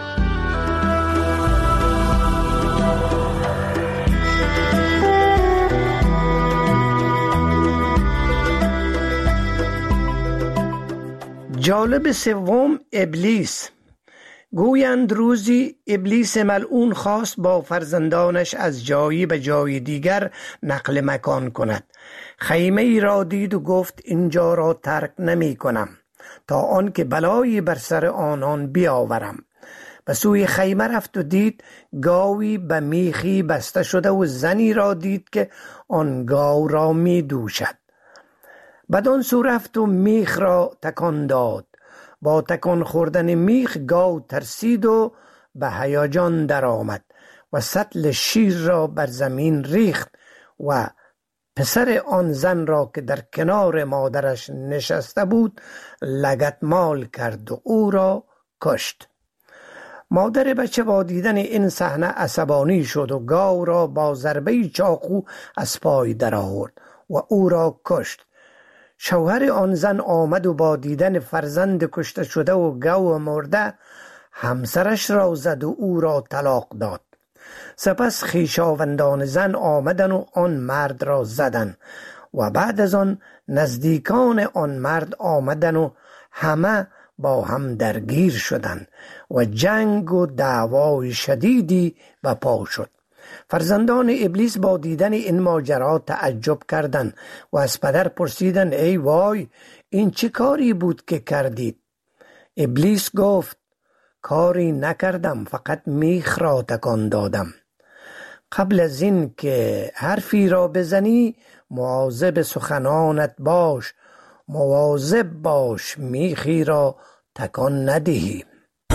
جالب سوم ابلیس. گویند روزی ابلیس ملعون خواست با فرزندانش از جایی به جای دیگر نقل مکان کند. خیمه ای را دید و گفت اینجا را ترک نمی کنم تا آن که بلایی بر سر آنان بیاورم. به سوی خیمه رفت و دید گاوی به میخی بسته شده و زنی را دید که آن گاو را می دوشد. بدان سو رفت و میخ را تکان داد. با تکان خوردن میخ گاو ترسید و به هیجان در آمد و سطل شیر را بر زمین ریخت و پسر آن زن را که در کنار مادرش نشسته بود لگدمال کرد و او را کشت. مادر بچه با دیدن این صحنه عصبانی شد و گاو را با ضربه چاقو از پای در آورد و او را کشت. شوهر آن زن آمد و با دیدن فرزند کشته شده و گاو مرده همسرش را زد و او را طلاق داد. سپس خویشاوندان زن آمدن و آن مرد را زدن و بعد از آن نزدیکان آن مرد آمدن و همه با هم درگیر شدند و جنگ و دعوای شدیدی به پا شد. فرزندان ابلیس با دیدن این ماجرا تعجب کردند و از پدر پرسیدند ای وای این چه کاری بود که کردید؟ ابلیس گفت کاری نکردم، فقط میخ را تکان دادم. قبل از این که حرفی را بزنی مواظب سخنانت باش، مواظب باش میخی را تکان ندهی.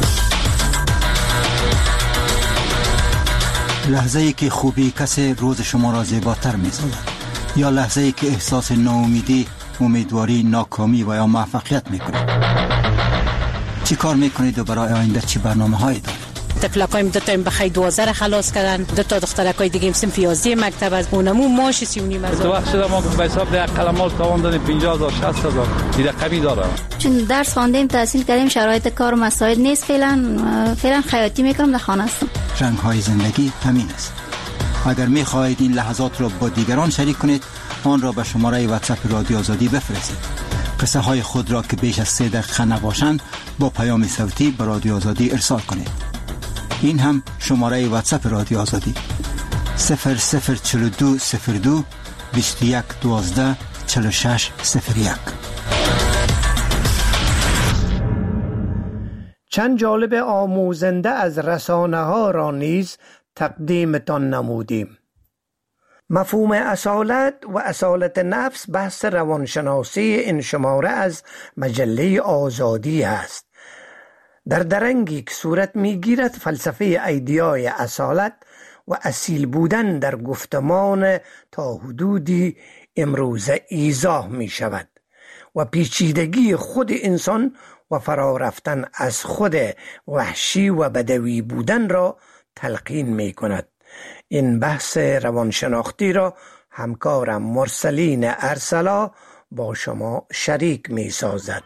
لحظه ای که خوبی کسی روز شما را زیباتر می سازد یا لحظه ای که احساس ناامیدی، امیدواری، ناکامی و یا موفقیت می کند. چی کار میکنید و برای آینده چی برنامه هایی دارید؟ تفلقایم 2 تا بخیر 12 خلاص کردن، 2 تا دخترکای دیگه صنف 11 مکتب از اونمو ماش 3.5 تو وقت شده ما به حساب ده قلمات تاوان دادیم 50000 60000 دیگه کمی داره. چون درس خواندیم تحصیل کردیم شرایط کار و مساعد نیست، فعلا خیاطی میکنم در خانه هستم. رنگ های زندگی همین است. اگر میخواهید این لحظات را با دیگران شریک کنید آن را به شماره واتساپ رادیو آزادی بفرستید. قصه های خود را که بیش از 3 دقیقه نباشند با پیام صوتی به رادیو آزادی ارسال کنید. این هم شماره واتساپ رادیو آزادی 004202 2112 4601. چند جالب آموزنده از رسانه ها را نیز تقدیمتان نمودیم. مفهوم اصالت و اصالت نفس بحث روانشناسی این شماره از مجله آزادی است. در درنگی که صورت میگیرد فلسفه ایدیای اصالت و اصیل بودن در گفتمان تا حدودی امروزه ایضاح می شود و پیچیدگی خود انسان و فرا رفتن از خود وحشی و بدوی بودن را تلقین می کند. این بحث روانشناختی را همکارم مرسلین ارسلا با شما شریک می سازد.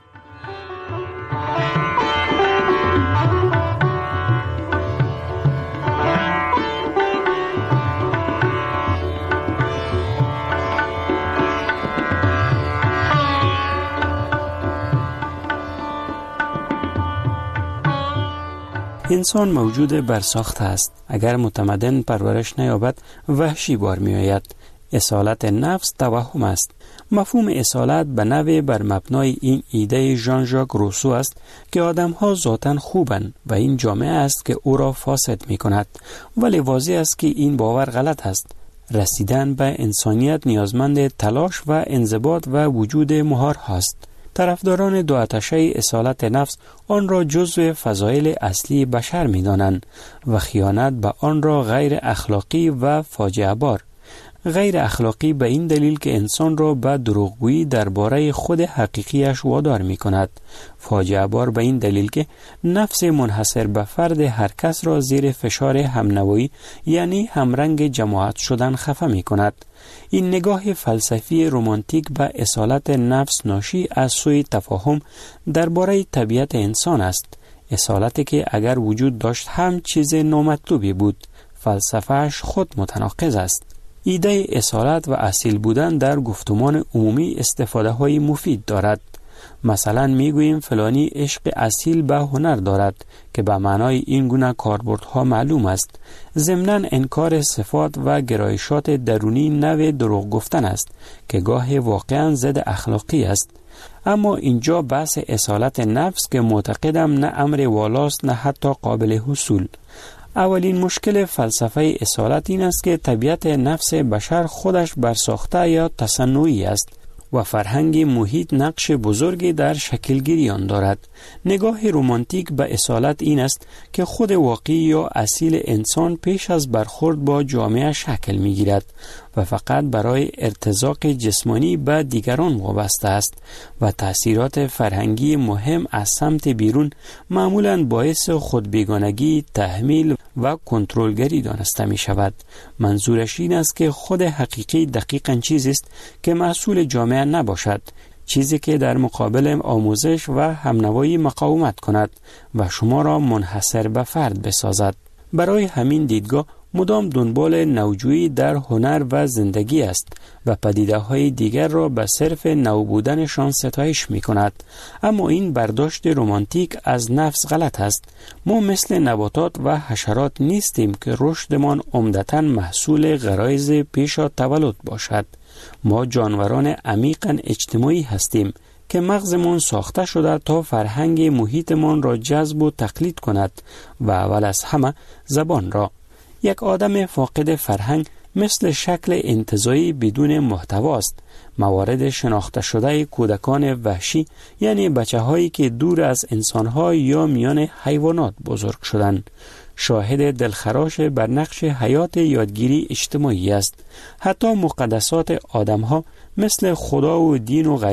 انسان موجود برساخته است. اگر متمدن پرورش نیابد وحشی بار می آید. اصالت نفس توهم است. مفهوم اصالت به نوع بر مبنای این ایده ژان ژاک روسو است که آدم‌ها ذاتاً خوبند و این جامعه است که او را فاسد می کند. ولی واضح است که این باور غلط است. رسیدن به انسانیت نیازمند تلاش و انضباط و وجود مهار هاست. طرفداران دو آتشه اصالت نفس آن را جزو فضایل اصلی بشر می دانند و خیانت به آن را غیر اخلاقی و فاجعه بار. غیر اخلاقی به این دلیل که انسان را به دروغگویی درباره خود حقیقیش وادار می کند. فاجعه بار به این دلیل که نفس منحصر به فرد هر کس را زیر فشار همنوایی یعنی همرنگ جماعت شدن خفه می کند. این نگاه فلسفی رمانتیک به اصالت نفس ناشی از سوی تفاهم درباره طبیعت انسان است. اصالتی که اگر وجود داشت هم چیز نامطلوبی بود. فلسفهش خود متناقض است. ایده اصالت و اصیل بودن در گفتمان عمومی استفاده های مفید دارد. مثلا میگوییم فلانی عشق اصیل به هنر دارد که به معنای این گونه کاربردها معلوم است. ضمناً انکار صفات و گرایشات درونی نوع دروغ گفتن است که گاه واقعاً ضد اخلاقی است. اما اینجا بحث اصالت نفس که معتقدم نه امر والاست نه حتی قابل حصول. اولین مشکل فلسفه اصالت این است که طبیعت نفس بشر خودش برساخته یا تصنعی است و فرهنگ محیط نقش بزرگی در شکلگیری آن دارد. نگاه رمانتیک به اصالت این است که خود واقعی یا اصیل انسان پیش از برخورد با جامعه شکل می گیرد و فقط برای ارتزاق جسمانی به دیگران وابسته است و تأثیرات فرهنگی مهم از سمت بیرون معمولاً باعث خودبیگانگی، تحمیل و کنترلگری دانسته می شود. منظورش این است که خود حقیقی دقیقاً چیزی است که مسئول جامعه نباشد، چیزی که در مقابل آموزش و همنوایی مقاومت کند و شما را منحصر به فرد بسازد. برای همین دیدگاه مدام دنبال نوجویی در هنر و زندگی است و پدیده‌های دیگر را به صرف نو بودنشان ستایش می کند. اما این برداشت رمانتیک از نفس غلط است. ما مثل نباتات و حشرات نیستیم که رشدمان عمدتاً محصول غرایز پیش از تولد باشد. ما جانوران عمیقاً اجتماعی هستیم که مغزمان ساخته شده تا فرهنگ محیطمان را جذب و تقلید کند و اول از همه زبان را. یک آدم فاقد فرهنگ مثل شکل انتزاعی بدون محتوا است. موارد شناخته شده کودکان وحشی یعنی بچه‌هایی که دور از انسان‌ها یا میان حیوانات بزرگ شدند. شاهد دلخراش بر نقش حیات یادگیری اجتماعی است. حتی مقدسات آدم‌ها مثل خدا و دین و غیره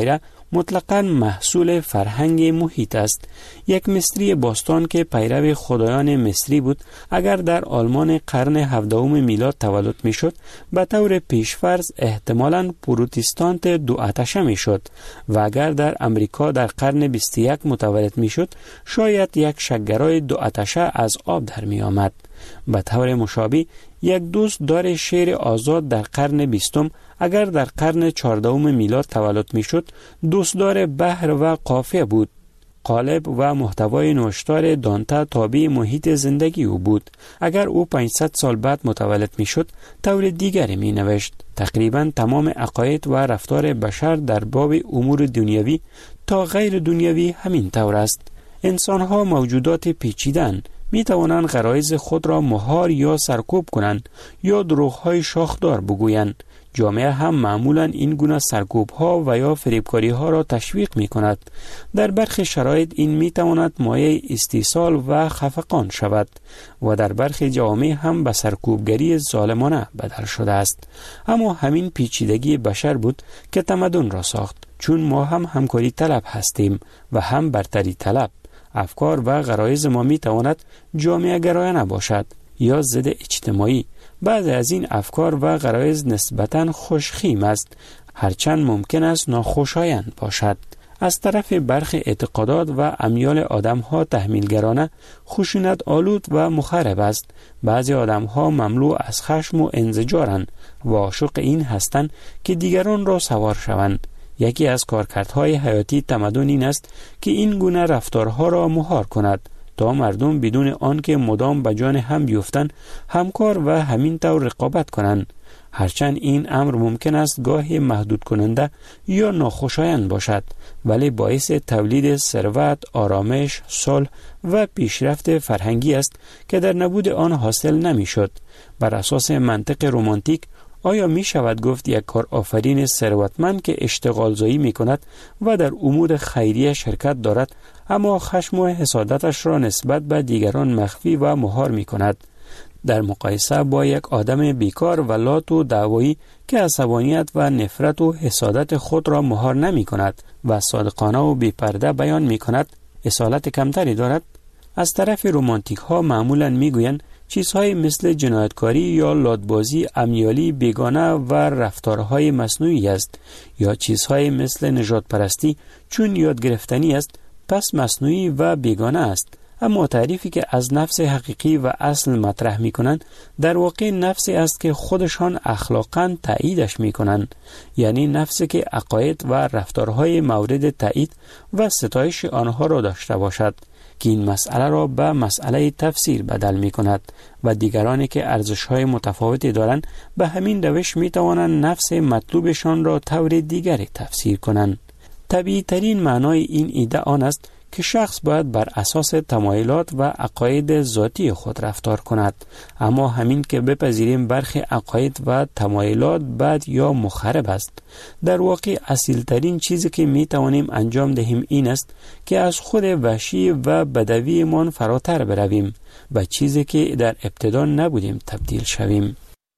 مطلقاً محصول فرهنگ محیط است. یک مصری باستان که پیرو خدایان مصری بود، اگر در آلمان قرن 17 میلاد تولد میشد، به طور پیشفرض احتمالاً پروتستانت دو آتشه میشد و اگر در امریکا در قرن 21 متولد میشد، شاید یک شک‌گرای دو آتشه از آب در می آمد. به طور مشابه یک دوست دار شعر آزاد در قرن 20 اگر در قرن 14 میلاد تولد میشد، دوستدار بحر و قافیه بود. قالب و محتوای نوشتار دانته تابع محیط زندگی او بود. اگر او 500 سال بعد متولد میشد، طور دیگری می نوشت. تقریبا تمام عقاید و رفتار بشر در باب امور دنیوی تا غیر دنیوی همین طور است. انسان‌ها موجودات پیچیده‌اند، می توانند غرایز خود را مهار یا سرکوب کنند یا دروغ‌های شاخدار بگویند. جامعه هم معمولاً این گونه سرکوب‌ها و یا فریبکاری‌ها را تشویق می‌کند. در برخی شرایط این می‌تواند مایه استیصال و خفقان شود و در برخی جوامع هم به سرکوبگری ظالمانه بدل شده است. اما همین پیچیدگی بشر بود که تمدن را ساخت، چون ما هم همکاری طلب هستیم و هم برتری طلب. افکار و غرایز ما می‌تواند جامعه گرایانه باشد یا ضد اجتماعی. بعضی از این افکار و غرایز نسبتاً خوشخیم است، هرچند ممکن است ناخوشایند باشد. از طرف برخی اعتقادات و امیال آدم‌ها تحمیلگرانه، خشونت آلود و مخرب است. بعضی آدم‌ها مملو از خشم و انزجارند و عاشق این هستند که دیگران را سوار شوند. یکی از کارکردهای حیاتی تمدن این است که این گونه رفتارها را مهار کند تا مردم بدون آنکه مدام به جان هم بیفتند همکار و همین طور رقابت کنند. هرچند این امر ممکن است گاهی محدود کننده یا ناخوشایند باشد، ولی باعث تولید ثروت، آرامش، صلح و پیشرفت فرهنگی است که در نبود آن حاصل نمی شد. بر اساس منطق رمانتیک، آیا می شود گفت یک کار آفرین ثروتمند که اشتغال زایی می کند و در امور خیریه شرکت دارد، اما خشم و حسادتش را نسبت به دیگران مخفی و مهار می کند، در مقایسه با یک آدم بیکار و لات و دعوایی که عصبانیت و نفرت و حسادت خود را مهار نمی کند و صادقانه و بی‌پرده بیان می کند، اصالت کمتری دارد؟ از طرف رومانتیک ها معمولاً می گویند چیزهای مثل جنایتکاری یا لاتبازی امیالی بیگانه و رفتارهای مصنوعی است، یا چیزهای مثل نژاد پرستی چون یاد گرفتنی است پس مصنوعی و بیگانه است. اما تعریفی که از نفس حقیقی و اصل مطرح می کنند در واقع نفسی است که خودشان اخلاقاً تاییدش می کنند، یعنی نفسی که عقاید و رفتارهای مورد تایید و ستایش آنها را داشته باشد، که این مسئله را به مسئله تفسیر بدل می کند و دیگرانی که ارزش‌های متفاوتی دارند به همین روش می توانند نفس مطلوبشان را طور دیگری تفسیر کنند. طبیعی ترین معنای این ایده آن است که شخص باید بر اساس تمایلات و عقاید ذاتی خود رفتار کند، اما همین که بپذیریم برخی عقاید و تمایلات بد یا مخرب است، در واقع اصیل ترین چیزی که می توانیم انجام دهیم این است که از خود وحشی و بدوی من فراتر برویم و چیزی که در ابتدا نبودیم تبدیل شویم.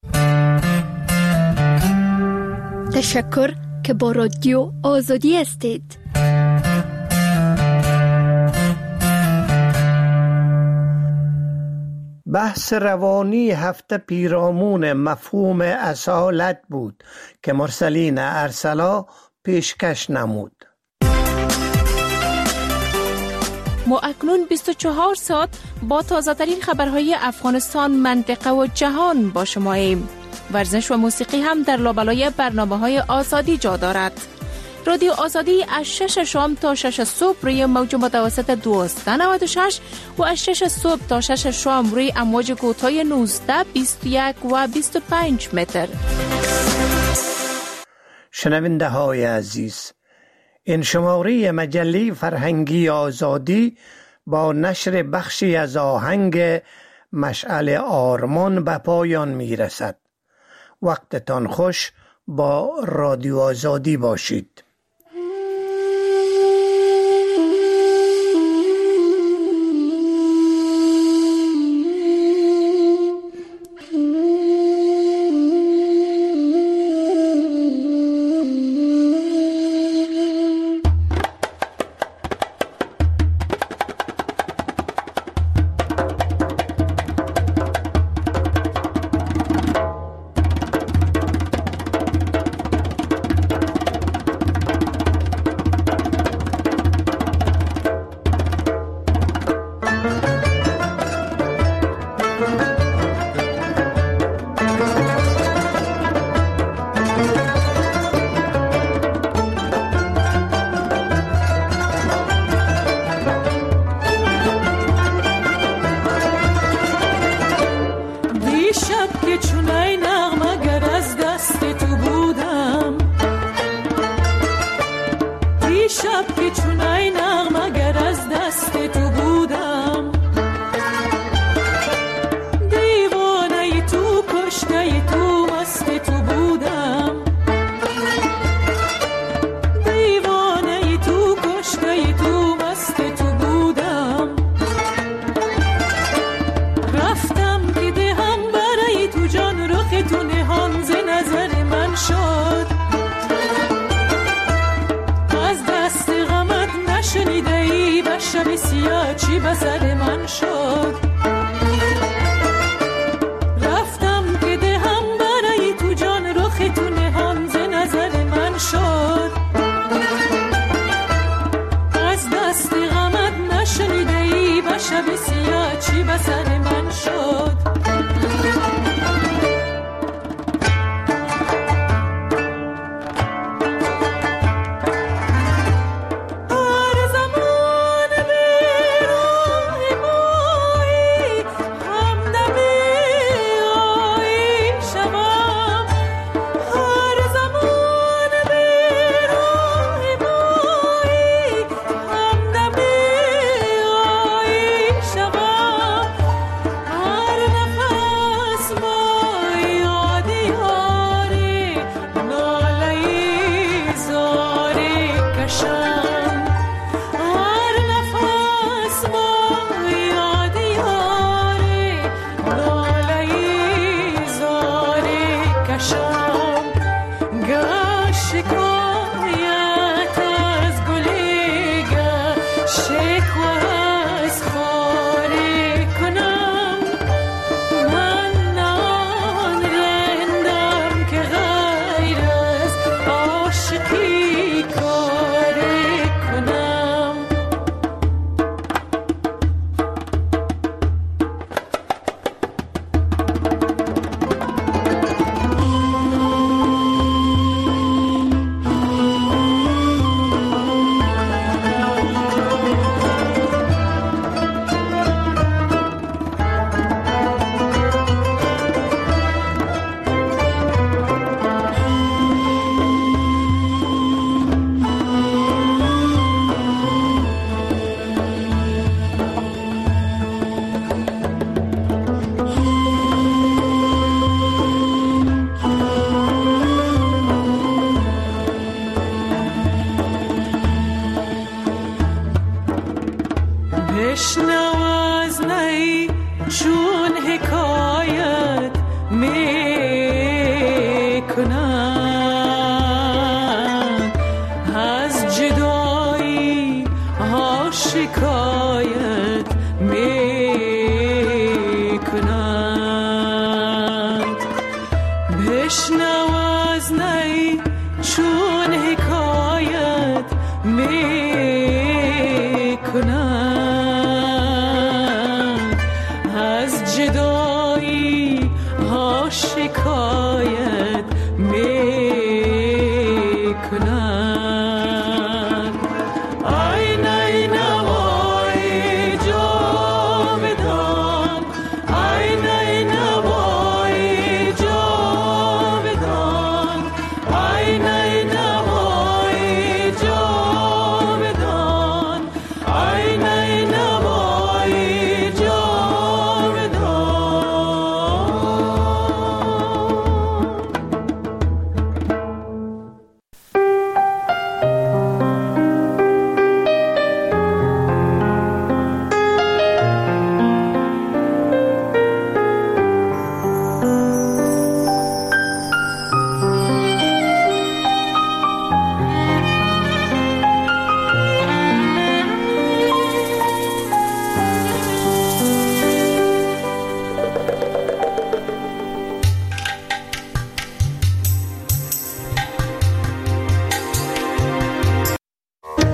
تشکر که با رادیو آزادی هستید. بحث روانی هفته پیرامون مفهوم اصالت بود که مرسلین ارسلا پیشکش نمود. ما اکنون 24 ساعت با تازه ترین خبرهای افغانستان، منطقه و جهان با شماییم. ورزش و موسیقی هم در لابلای برنامه‌های آزادی جا دارد. رادیو آزادی از 6 شام تا 6 صبح روی موج متوسط 1296 و از 6 صبح تا 6 شام روی امواج کوتاه 19، 21 و 25 متر. شنونده های عزیز، این شماره مجله فرهنگی آزادی با نشر بخشی از آهنگ مشعل آرمان به پایان می رسد. وقتتان خوش، با رادیو آزادی باشید. شب که چونای نغمه گر از دست تو بودم، دیوانه تو کشته تو مست تو بودم، دیوانه تو کشته تو مست تو بودم. رفتم که دهم برای تو جان رخ تو نهان ز نظر من شد، از دست غمت نشنیده ای به شب سیاه چی به سر من شد. رفتم که دهم برای تو جان رخ تو نهان ز نظر من شد، از دست غمت نشنیده ای به شب سیاه چی به سر من شد. بشنو از نی چون حکایت می